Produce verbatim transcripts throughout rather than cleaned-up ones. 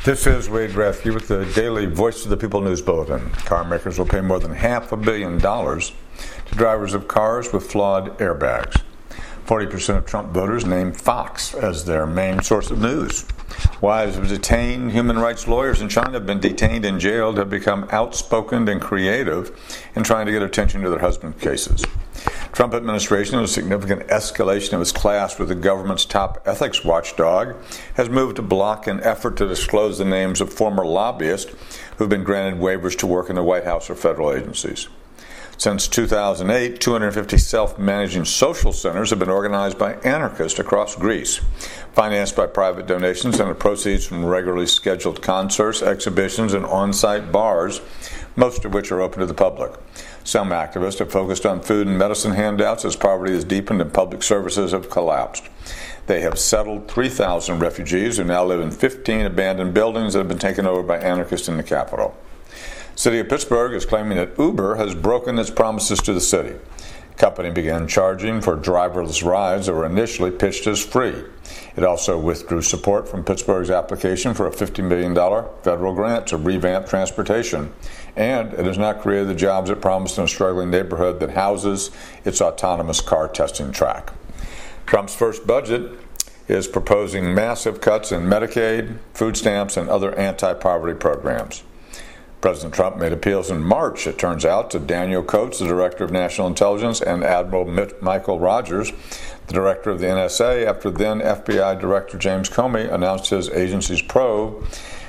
This is Wade Rathke with the daily Voice of the People News Bulletin. Car makers will pay more than half a billion dollars to drivers of cars with flawed airbags. forty percent of Trump voters name Fox as their main source of news. Wives of detained human rights lawyers in China have been detained and jailed, have become outspoken and creative in trying to get attention to their husband's cases. Trump administration, a significant escalation of its clash with the government's top ethics watchdog, has moved to block an effort to disclose the names of former lobbyists who've been granted waivers to work in the White House or federal agencies. Since two thousand eight, two hundred fifty self-managing social centers have been organized by anarchists across Greece, financed by private donations and the proceeds from regularly scheduled concerts, exhibitions, and on-site bars, most of which are open to the public. Some activists have focused on food and medicine handouts as poverty has deepened and public services have collapsed. They have settled three thousand refugees who now live in fifteen abandoned buildings that have been taken over by anarchists in the capital. The city of Pittsburgh is claiming that Uber has broken its promises to the city. The company began charging for driverless rides that were initially pitched as free. It also withdrew support from Pittsburgh's application for a fifty million dollars federal grant to revamp transportation, and it has not created the jobs it promised in a struggling neighborhood that houses its autonomous car testing track. Trump's first budget is proposing massive cuts in Medicaid, food stamps, and other anti-poverty programs. President Trump made appeals in March, it turns out, to Daniel Coats, the Director of National Intelligence, and Admiral Michael Rogers, the Director of the N S A, after then F B I Director James Comey announced his agency's probe,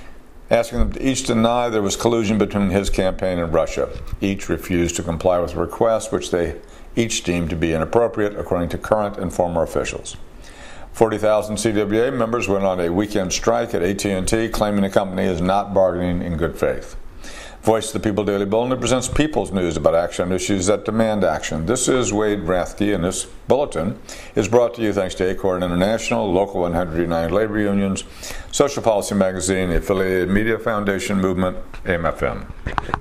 asking them to each deny there was collusion between his campaign and Russia. Each refused to comply with requests, which they each deemed to be inappropriate, according to current and former officials. forty thousand C W A members went on a weekend strike at A T and T, claiming the company is not bargaining in good faith. Voice of the People Daily Bulletin presents people's news about action on issues that demand action. This is Wade Rathke, and this bulletin is brought to you thanks to Acorn International, Local one hundred United Labor Unions, Social Policy Magazine, the affiliated Media Foundation Movement, A M F M.